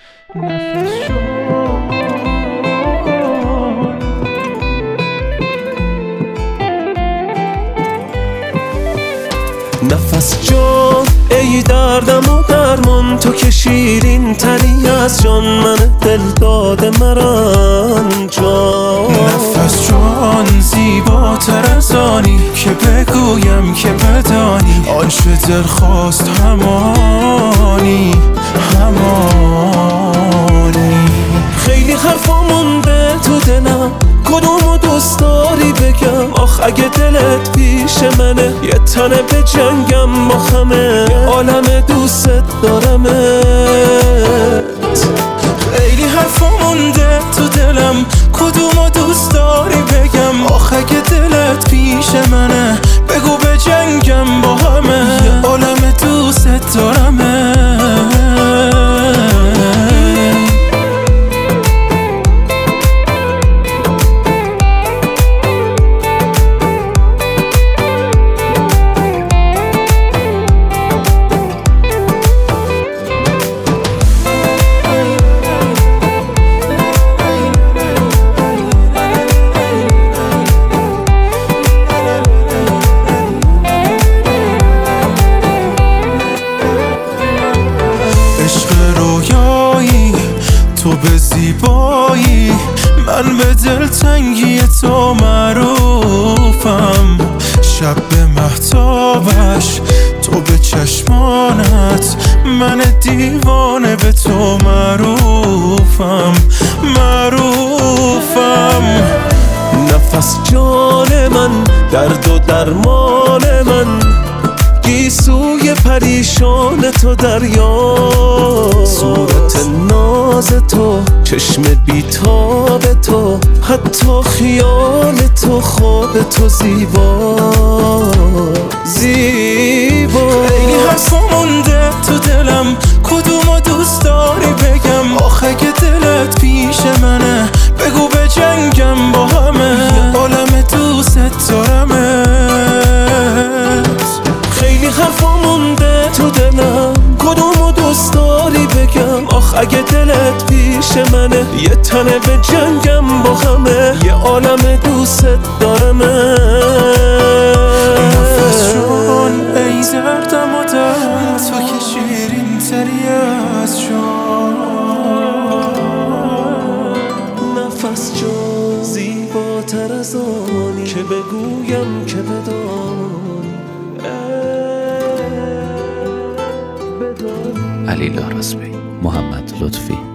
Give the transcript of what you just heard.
نفس جان ای دردم و درمان، تو که شیرین تری از جان، من دل داده مران جان. نفس جان زیباتر از آنی که بگویم که بدانی، آنچه دل خواست همانی همانی. خیلی حرفا مونده تو دلم، کدومو دوست داری بگم؟ آخ اگه دلت پیش منه، یه تنه به جنگم با همه، یه عالم دوست دارمت. خیلی حرفا مونده تو دلم، کدومو دوست داری بگم؟ آخ اگه دلت پیش منه، بگو به جنگم با همه، یه عالم دوست دارمت. تو به زیبایی، من به دلتنگی تو معروفم. شب به مهتابش، تو به چشمانت، من دیوانه به تو معروفم معروفم. نفس جان من، درد و درمان من، گیسوی پریشان تو دریا. صورت ناز تو، چشم بیتاب تو، حتی خیال تو، خواب تو زیبا زیبا. خیلی حرفا مونده تو دلم، کدومو دوست داری بگم؟ آخه اگه دلت پیش منه، بگو به جنگم با همه، یه عالم دوست دارمت. خیلی حرفا مونده تو دلم، کدومو دوست داری بگم؟ آخ اگه دلت پیش منه، یه تنه به جنگم با همه، یه عالم دوست دارمت. نفس جان ای دردم و درد، تو که شیرین تری از جان. نفس جان زیباتر از آنی که بگویم که بدانی. علی لارزبی، محمد لطفی.